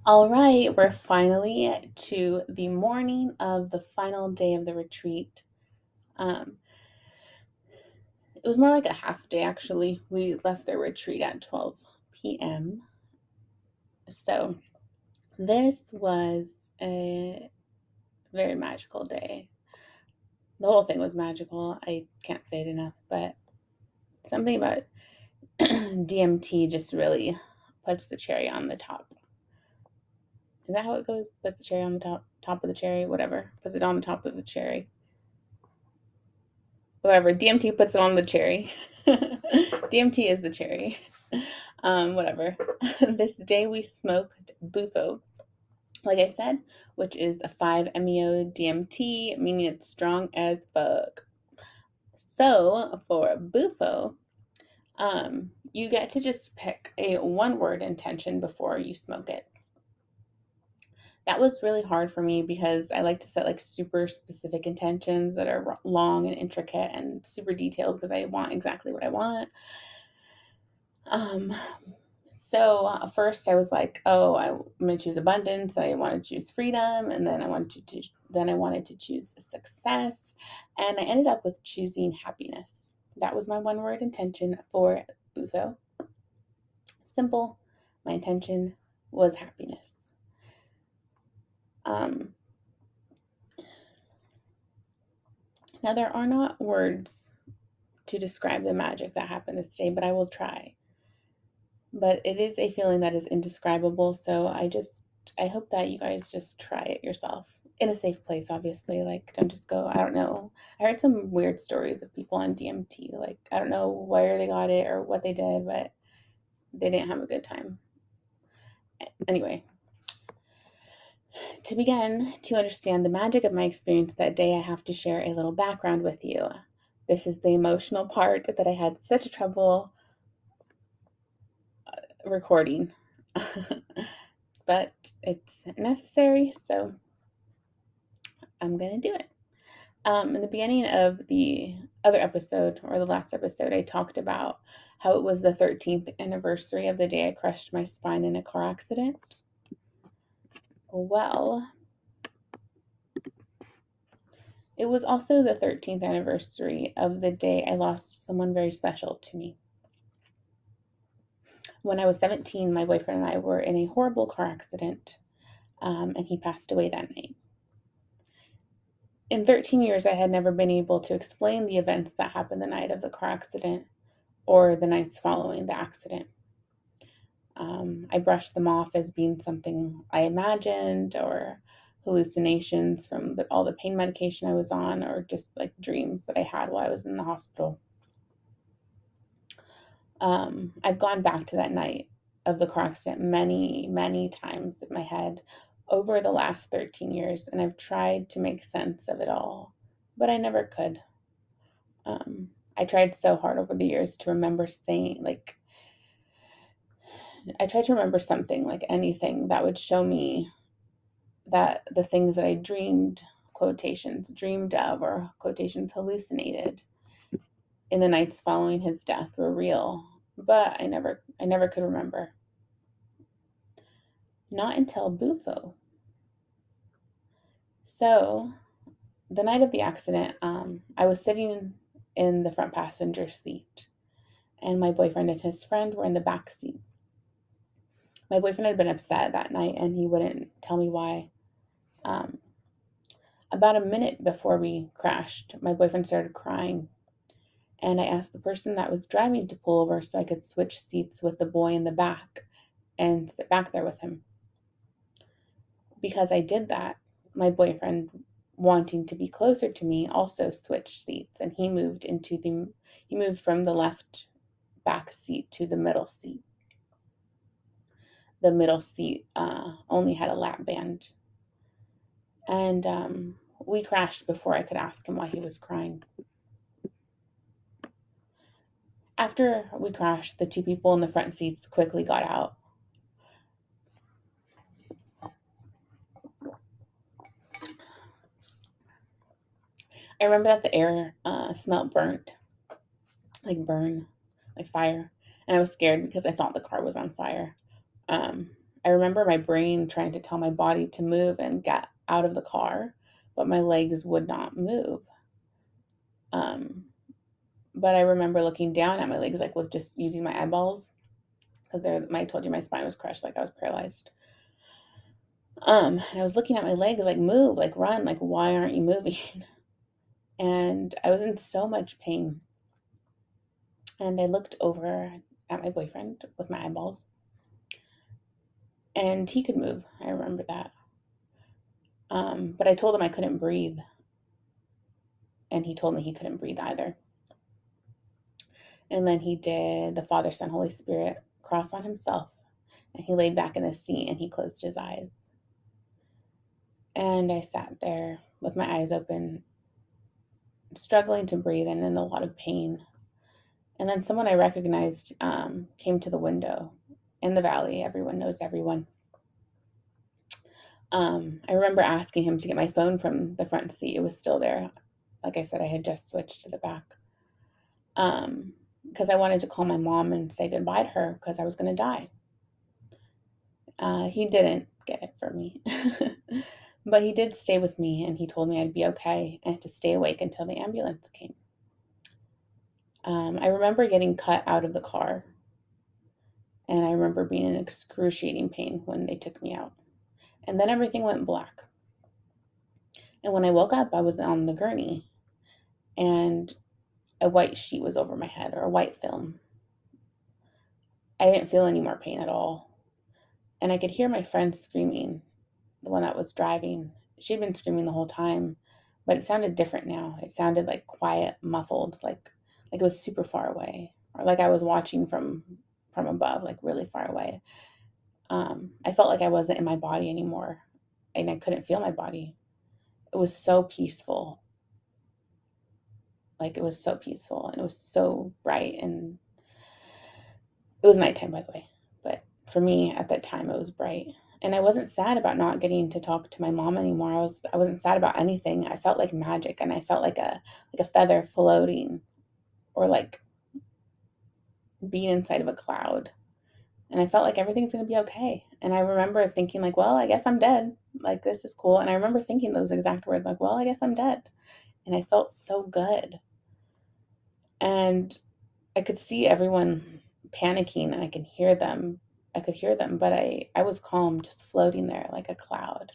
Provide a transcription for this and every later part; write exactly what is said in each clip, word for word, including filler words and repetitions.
All right, we're finally to the morning of the final day of the retreat. Um, it was more like a half day, actually. We left the retreat at twelve p m. So, this was a very magical day. The whole thing was magical. I can't say it enough, but something about D M T just really puts the cherry on the top. Is that how it goes? Puts the cherry on the top, top of the cherry, whatever. Puts it on the top of the cherry. Whatever. D M T puts it on the cherry. D M T is the cherry. Um, whatever. This day we smoked Bufo, like I said, which is a five M E O D M T, meaning it's strong as fuck. So for Bufo, um, you get to just pick a one word intention before you smoke it. That was really hard for me because I like to set like super specific intentions that are long and intricate and super detailed because I want exactly what I want. Um, so uh, first I was like, oh, I, I'm going to choose abundance. I wanted to choose freedom, and then I wanted to, to then I wanted to choose success, and I ended up with choosing happiness. That was my one word intention for Bufo. Simple. My intention was happiness. Um, now there are not words to describe the magic that happened this day, but I will try. But it is a feeling that is indescribable, so I just I hope that you guys just try it yourself in a safe place, obviously. Like, don't just go, I don't know. I heard some weird stories of people on D M T. Like, I don't know where they got it or what they did, but they didn't have a good time. Anyway, to begin to understand the magic of my experience that day, I have to share a little background with you. This is the emotional part that I had such trouble recording. But it's necessary, so I'm gonna do it. Um, in the beginning of the other episode, or the last episode, I talked about how it was the thirteenth anniversary of the day I crushed my spine in a car accident. Well, it was also the thirteenth anniversary of the day I lost someone very special to me. When I was seventeen, my boyfriend and I were in a horrible car accident, um, and he passed away that night. In thirteen years, I had never been able to explain the events that happened the night of the car accident or the nights following the accident. Um, I brushed them off as being something I imagined or hallucinations from the, all the pain medication I was on, or just like dreams that I had while I was in the hospital. Um, I've gone back to that night of the car accident many, many times in my head over the last thirteen years, and I've tried to make sense of it all, but I never could. Um, I tried so hard over the years to remember saying, like, I tried to remember something, like anything that would show me that the things that I dreamed, quotations, dreamed of, or quotations hallucinated in the nights following his death were real, but I never, I never could remember. Not until Bufo. So, the night of the accident, um, I was sitting in the front passenger seat, and my boyfriend and his friend were in the back seat. My boyfriend had been upset that night, and he wouldn't tell me why. Um, about a minute before we crashed, my boyfriend started crying, and I asked the person that was driving to pull over so I could switch seats with the boy in the back and sit back there with him. Because I did that, my boyfriend, wanting to be closer to me, also switched seats, and he moved into the he moved from the left back seat to the middle seat. The middle seat uh, only had a lap band, and um, we crashed before I could ask him why he was crying. After we crashed, the two people in the front seats quickly got out. I remember that the air uh, smelled burnt, like burn, like fire, and I was scared because I thought the car was on fire. Um, I remember my brain trying to tell my body to move and get out of the car, but my legs would not move. Um, but I remember looking down at my legs, like with just using my eyeballs, because I told you my spine was crushed, like I was paralyzed. Um, and I was looking at my legs, like move, like run, like why aren't you moving? And I was in so much pain. And I looked over at my boyfriend with my eyeballs, and he could move. I remember that. Um, but I told him I couldn't breathe, and he told me he couldn't breathe either. And then he did the Father, Son, Holy Spirit cross on himself, and he laid back in the seat and he closed his eyes. And I sat there with my eyes open, struggling to breathe and in a lot of pain. And then someone I recognized um, came to the window in the valley. Everyone knows everyone. Um, I remember asking him to get my phone from the front seat. It was still there. Like I said, I had just switched to the back. Um, because I wanted to call my mom and say goodbye to her because I was going to die. Uh, he didn't get it for me. But he did stay with me, and he told me I'd be okay and to stay awake until the ambulance came. Um, I remember getting cut out of the car, and I remember being in excruciating pain when they took me out. And then everything went black. And when I woke up, I was on the gurney, and a white sheet was over my head, or a white film. I didn't feel any more pain at all. And I could hear my friend screaming, the one that was driving. She'd been screaming the whole time, but it sounded different now. It sounded like quiet, muffled, like like it was super far away, or like I was watching from from above, like really far away. Um, I felt like I wasn't in my body anymore, and I couldn't feel my body. It was so peaceful. Like it was so peaceful, and it was so bright, and it was nighttime, by the way. But for me at that time, it was bright. And I wasn't sad about not getting to talk to my mom anymore. I was I wasn't sad about anything. I felt like magic, and I felt like a like a feather floating, or like being inside of a cloud. And I felt like everything's going to be okay. And I remember thinking like, well, I guess I'm dead. Like this is cool. And I remember thinking those exact words like, well, I guess I'm dead. And I felt so good. And I could see everyone panicking, and I could hear them. I could hear them, but I I was calm, just floating there like a cloud.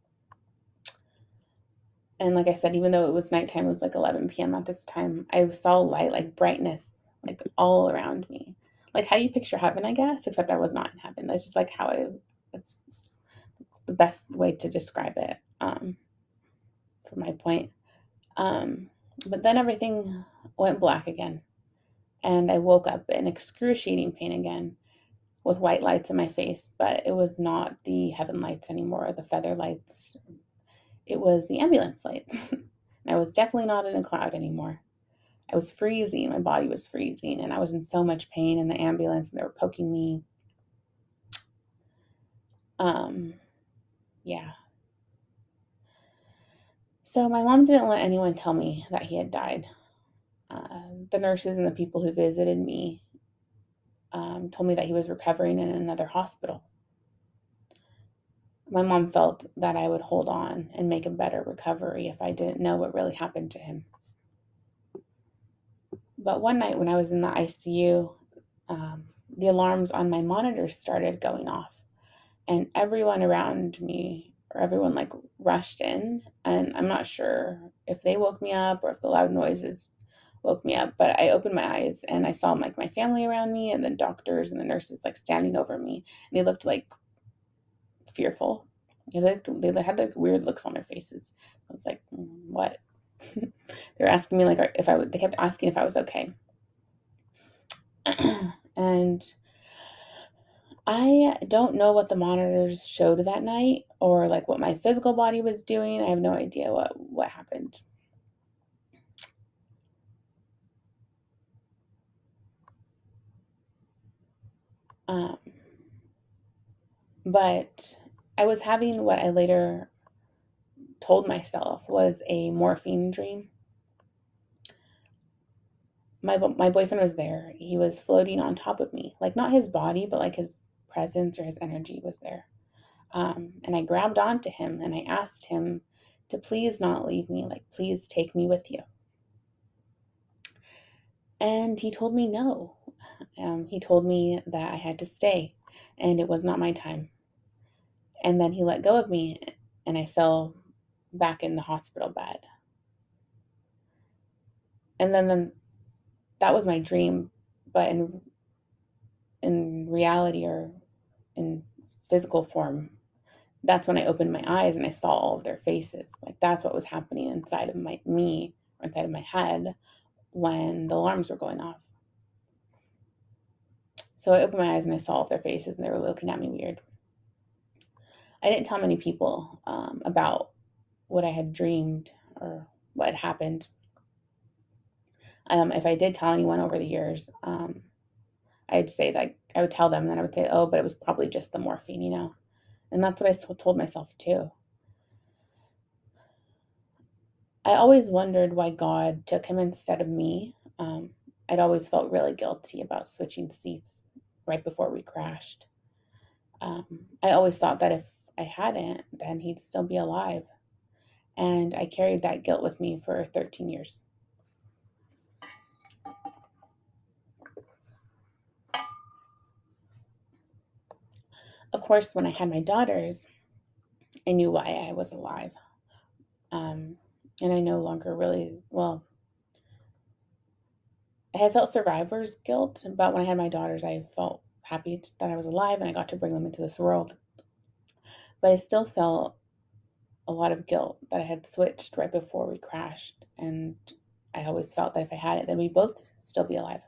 And like I said, even though it was nighttime, it was like eleven p.m. at this time, I saw light, like brightness, like all around me. Like how you picture heaven, I guess, except I was not in heaven. That's just like how I, that's the best way to describe it, um, for my point. Um, but then everything went black again. And I woke up in excruciating pain again with white lights in my face, but it was not the heaven lights anymore, the feather lights. It was the ambulance lights. And I was definitely not in a cloud anymore. I was freezing. My body was freezing, and I was in so much pain in the ambulance, and they were poking me. Um, yeah. So my mom didn't let anyone tell me that he had died. Uh, the nurses and the people who visited me um, told me that he was recovering in another hospital. My mom felt that I would hold on and make a better recovery if I didn't know what really happened to him. But one night when I was in the I C U, um, the alarms on my monitors started going off, and everyone around me, or everyone like rushed in, and I'm not sure if they woke me up or if the loud noises woke me up, but I opened my eyes and I saw like my family around me, and the doctors and the nurses like standing over me, and they looked like fearful. Yeah, they, they had like weird looks on their faces. I was like, "Mm, what?" They were asking me like if I would. They kept asking if I was okay, and I don't know what the monitors showed that night, or like what my physical body was doing. I have no idea what what happened. Um, but I was having what I later told myself was a morphine dream. My my boyfriend was there. He was floating on top of me, like not his body, but like his presence or his energy was there. Um, and I grabbed onto him and I asked him to please not leave me, like, please take me with you. And he told me no. Um, he told me that I had to stay and it was not my time. And then he let go of me and I fell back in the hospital bed. And then, then that was my dream, but in in reality or in physical form, that's when I opened my eyes and I saw all of their faces. Like that's what was happening inside of my me or inside of my head when the alarms were going off. So I opened my eyes and I saw all of their faces and they were looking at me weird. I didn't tell many people um, about what I had dreamed or what had happened. Um, if I did tell anyone over the years, um, I'd say that I would tell them, and then I would say, oh, but it was probably just the morphine, you know? And that's what I told myself too. I always wondered why God took him instead of me. Um, I'd always felt really guilty about switching seats right before we crashed. Um, I always thought that if I hadn't, then he'd still be alive. And I carried that guilt with me for thirteen years. Of course, when I had my daughters, I knew why I was alive. Um, and I no longer really, well, I had felt survivor's guilt, but when I had my daughters, I felt happy that I was alive and I got to bring them into this world. But I still felt a lot of guilt that I had switched right before we crashed. And I always felt that if I had it, then we'd both still be alive.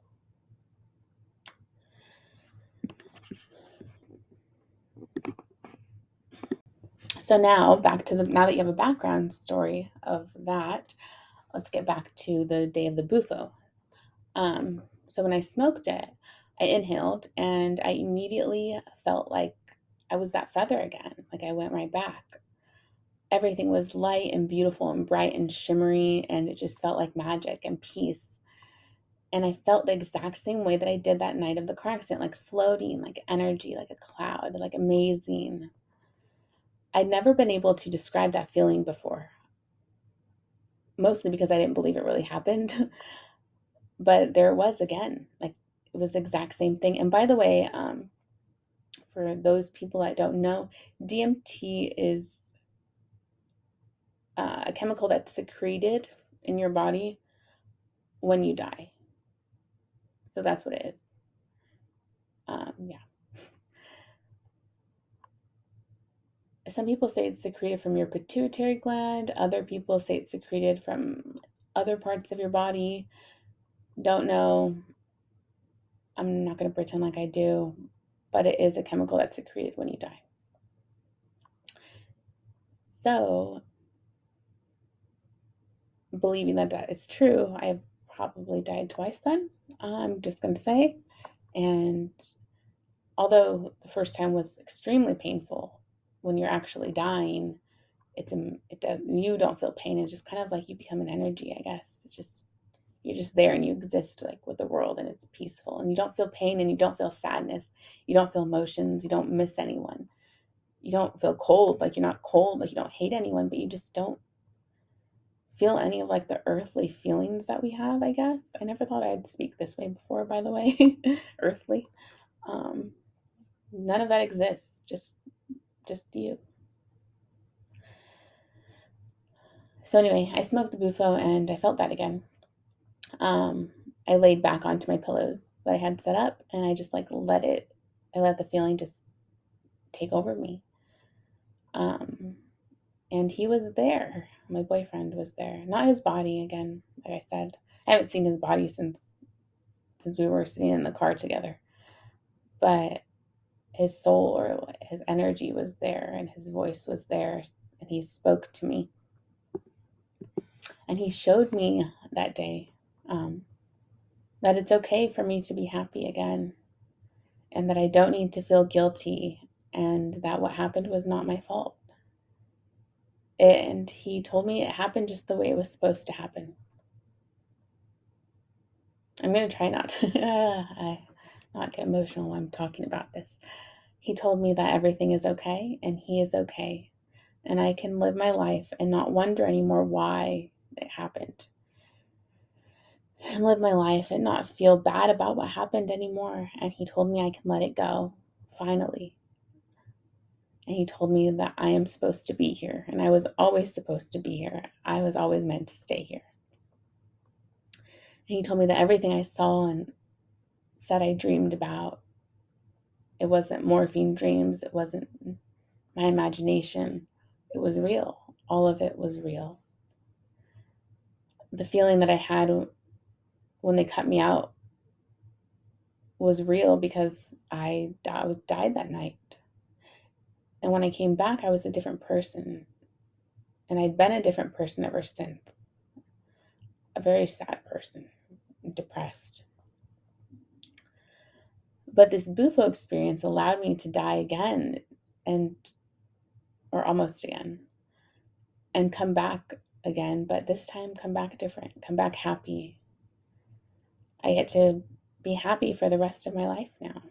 So now back to the, now that you have a background story of that, let's get back to the day of the Bufo. Um, so when I smoked it, I inhaled and I immediately felt like I was that feather again. Like I went right back. Everything was light and beautiful and bright and shimmery, and it just felt like magic and peace. And I felt the exact same way that I did that night of the car accident, like floating, like energy, like a cloud, like amazing. I'd never been able to describe that feeling before, mostly because I didn't believe it really happened. But there it was again, like it was the exact same thing. And by the way, um, for those people that don't know, D M T is uh, a chemical that's secreted in your body when you die. So that's what it is. Um, yeah. Some people say it's secreted from your pituitary gland. Other people say it's secreted from other parts of your body. Don't know. I'm not going to pretend like I do, but it is a chemical that's secreted when you die. So, believing that that is true, I've probably died twice then, I'm just going to say. And although the first time was extremely painful, when you're actually dying, it's it does, you don't feel pain. It's just kind of like you become an energy, I guess. It's just you're just there and you exist like with the world and it's peaceful and you don't feel pain and you don't feel sadness. You don't feel emotions. You don't miss anyone. You don't feel cold, like you're not cold, like you don't hate anyone, but you just don't feel any of like the earthly feelings that we have, I guess. I never thought I'd speak this way before, by the way. Earthly. Um, none of that exists. Just just you. So anyway, I smoked the Bufo and I felt that again. Um, I laid back onto my pillows that I had set up and I just like let it, I let the feeling just take over me. Um, and he was there. My boyfriend was there. Not his body again, like I said. I haven't seen his body since since we were sitting in the car together. But his soul or his energy was there and his voice was there and he spoke to me. And he showed me that day um, that it's okay for me to be happy again and that I don't need to feel guilty and that what happened was not my fault. And he told me it happened just the way it was supposed to happen. I'm going to try not to. I, not get emotional when I'm talking about this. He told me that everything is okay and he is okay. And I can live my life and not wonder anymore why it happened. And live my life and not feel bad about what happened anymore. And he told me I can let it go, finally. And he told me that I am supposed to be here. And I was always supposed to be here. I was always meant to stay here. And he told me that everything I saw and said I dreamed about, it wasn't morphine dreams. It wasn't my imagination. It was real. All of it was real. The feeling that I had when they cut me out was real because I died that night. And when I came back, I was a different person. And I'd been a different person ever since. A very sad person, depressed. But this Bufo experience allowed me to die again, and or almost again, and come back again, but this time come back different, come back happy. I get to be happy for the rest of my life now.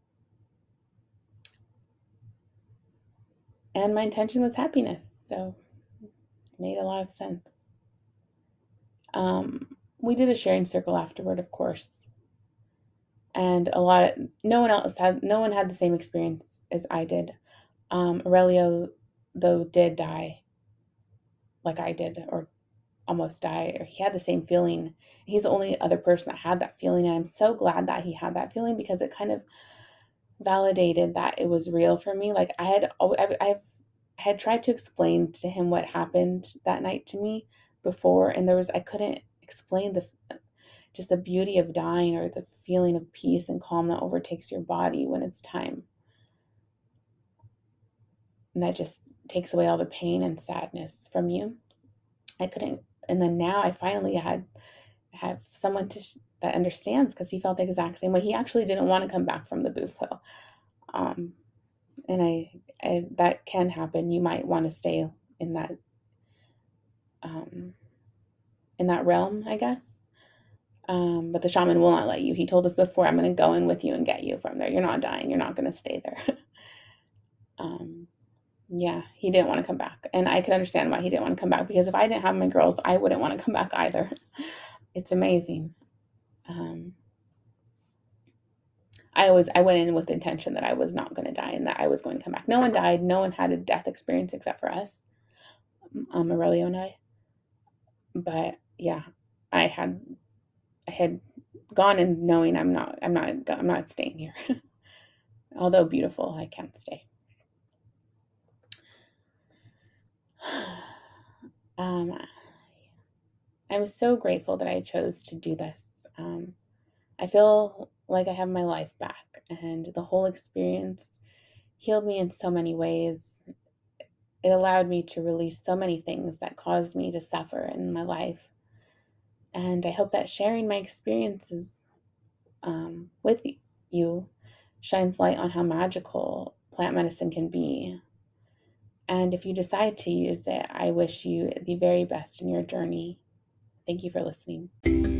And my intention was happiness, so it made a lot of sense. Um, we did a sharing circle afterward, of course. And a lot of, no one else had, no one had the same experience as I did. Um, Aurelio, though, did die like I did, or almost die, or he had the same feeling. He's the only other person that had that feeling, and I'm so glad that he had that feeling because it kind of validated that it was real for me. Like I had, I've, I've I had tried to explain to him what happened that night to me before, and there was, I couldn't explain the, just the beauty of dying or the feeling of peace and calm that overtakes your body when it's time. And that just takes away all the pain and sadness from you. I couldn't, and then now I finally had have someone to sh- that understands, because he felt the exact same way. He actually didn't want to come back from the Bufo. Um, and I, I, that can happen. You might want to stay in that, um, in that realm, I guess. Um, but the shaman will not let you. He told us before, I'm going to go in with you and get you from there. You're not dying. You're not going to stay there. um, yeah, he didn't want to come back. And I could understand why he didn't want to come back, because if I didn't have my girls, I wouldn't want to come back either. It's amazing. Um, I always, I went in with the intention that I was not going to die and that I was going to come back. No one died. No one had a death experience except for us, um, Aurelio and I. But yeah, I had, I had gone in knowing I'm not, I'm not, I'm not staying here. Although beautiful, I can't stay. um, I'm so grateful that I chose to do this. Um, I feel like I have my life back, and the whole experience healed me in so many ways. It allowed me to release so many things that caused me to suffer in my life. And I hope that sharing my experiences um, with you shines light on how magical plant medicine can be. And if you decide to use it, I wish you the very best in your journey. Thank you for listening.